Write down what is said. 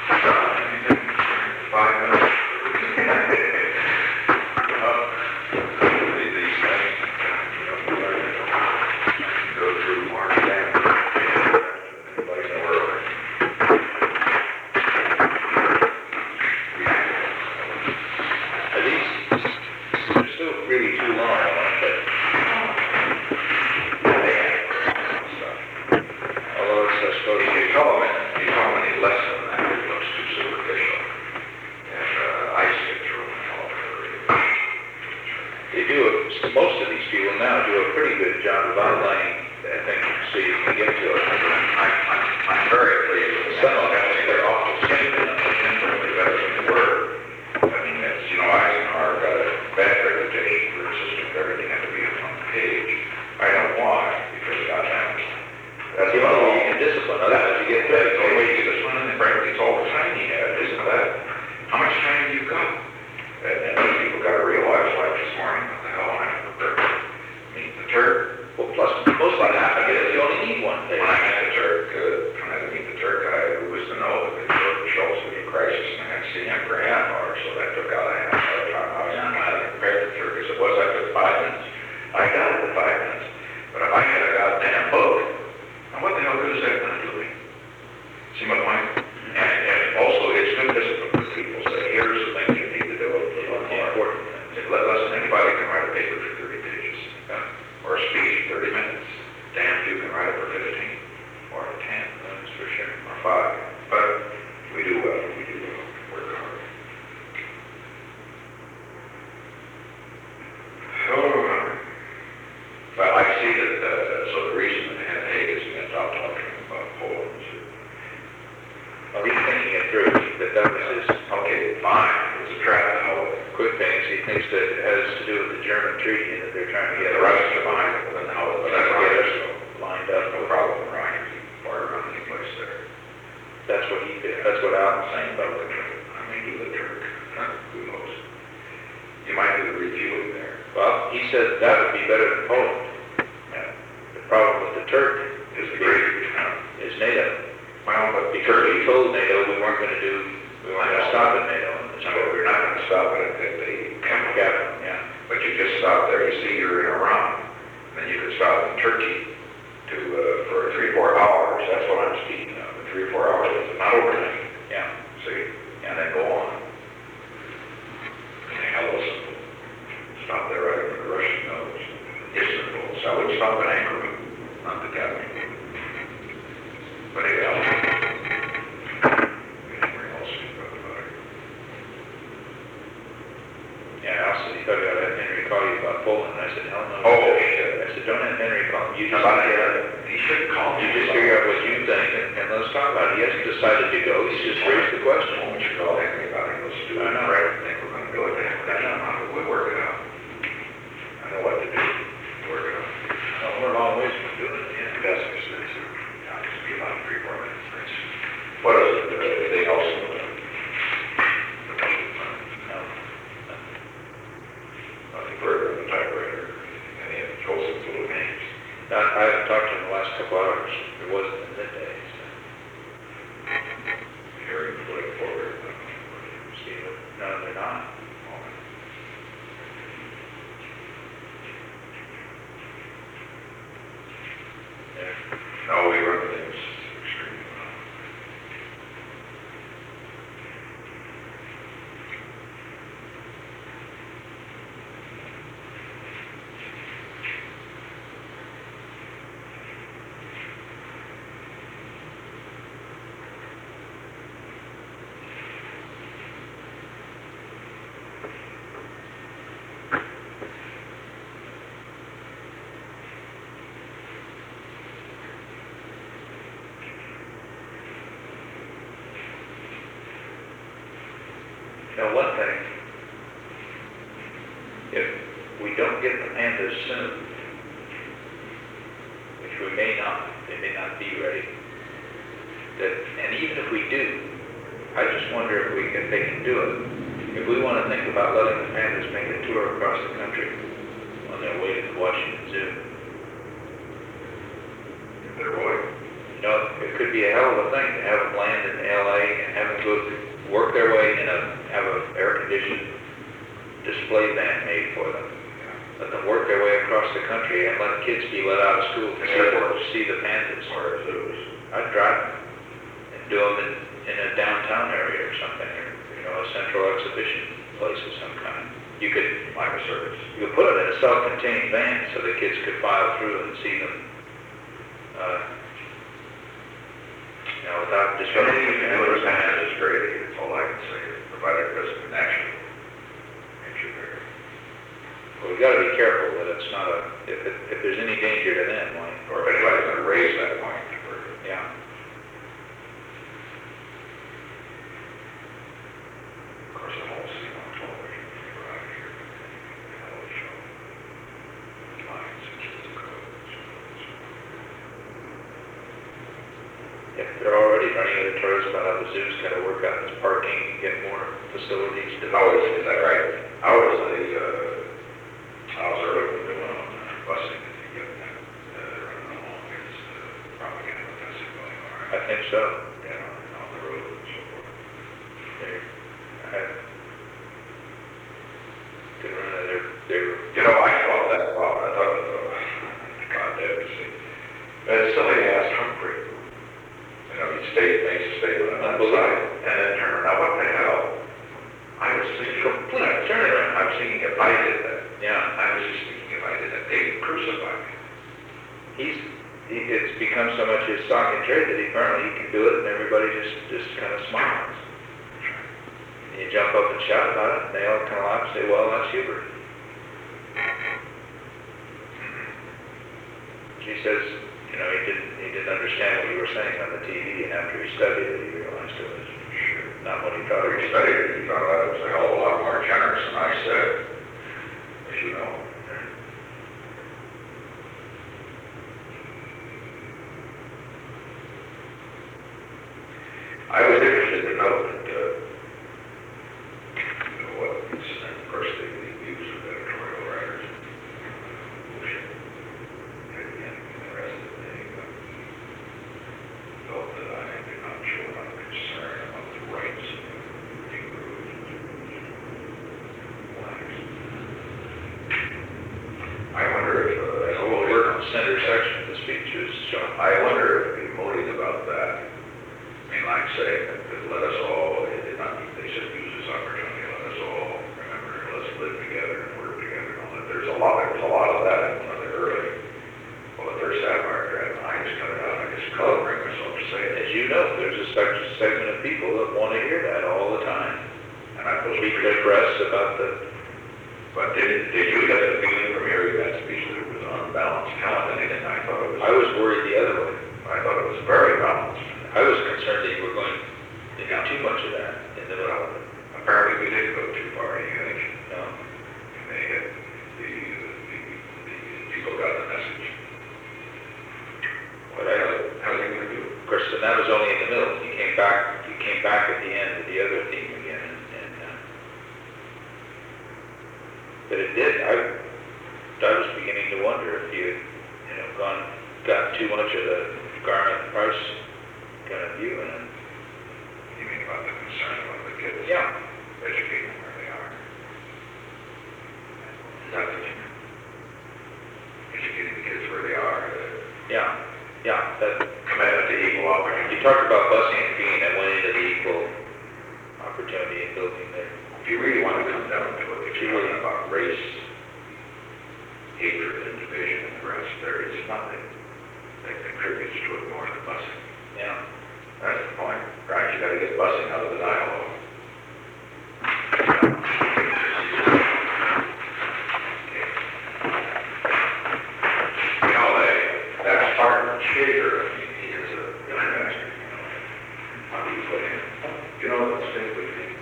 Now, one thing, if we don't get the pandas soon, which we may not, they may not be ready, and even if we do, I just wonder if they can do it. If we want to think about letting the pandas make a tour across the country on their way to the Washington Zoo. If they're willing. No, if it could be a hell of a thing to have them land in LA and have them go work their way in have a air-conditioned display van made for them. Let them work their way across the country and let kids be let out of school to see the pandas. Or zoos. I'd drive and do them in a downtown area or something, or, a central exhibition place of some kind. You could, Like a service. you could put it in a self-contained van so the kids could file through and see them, without disrupting. Anything you can do with a van is great, that's all I can say, provided there's a connection. Well, we gotta be careful that it's not if there's any danger to them, like, Or if anybody's gonna raise that point. yeah. Of course, the whole scene on television, we're out here, show. Lines, inches of codes. Yeah, they're already running editorials about how the zoo's gotta work out its parking and get more facilities developed. Is that right? How's Irving doing on busing? Is he getting that running along? It's propaganda testing going on, I right? think so. Yeah, on the road and so forth. They're I thought that thought. I thought it was God damn to see. It's silly to ask Humphrey. He makes a statement on that side, and then turn around. Now, what the hell? I was thinking, complete turnaround. I'm thinking if I did that. Yeah. I was just thinking if I did that, they'd crucify me. It's become so much his stock and trade that apparently he can do it and everybody just kind of smiles. And you jump up and shout about it and they all kind of laugh and say, well, that's Hubert. He says, he didn't understand what you were saying on the TV, and after he studied it, he realized it was not what he thought it He was. studied it, he found out it was a hell of a lot more generous than I said, as you know. I was interested to know that, what's of course the views of editorial writers. Bullshit. And the rest of the felt that I did not show enough concern about the rights of Negroes and blacks. I wonder if, Well, we're in the center section of the speech is showing. I wonder if the motive about that, like saying that let us all, they did not, they said use this opportunity, let us all remember, let's live together and work together and all that. There was a lot of that in one of the early, the first Sapphire Draft, I just cut it out, I just couldn't bring myself to say it. As you know, there's a segment of people that want to hear that all the time. And I was Speak their press about the, but did you get the feeling from hearing that speech that it was unbalanced? How anything, I thought it was. I was worried the other way. I thought it was very balanced. I was concerned that you were going to do too much of that in the middle of it. Apparently we did go too far, you think? No. And they had, the people got the message. But How's he gonna do? of course, and that was only in the middle. You came back at the end with the other theme again. But it did. I was beginning to wonder if you had, got too much of the Garment Price kind of view in it. You mean about the concern about the kids? Yeah. Educating them where they are. Is that the thing? Educating the kids where they are. Yeah. That Commitment to equal opportunity. you talked about busing and being that went into the equal opportunity and building there. If you really want to come down to it, if you're talking about race, hatred, and division and the rest, there is nothing that contributes to it more than busing. Yeah. That's the point. Right, you gotta get busing out of the dialogue. That's Hartman Shaver. He is a young master. How do you put him? You know, let's say we think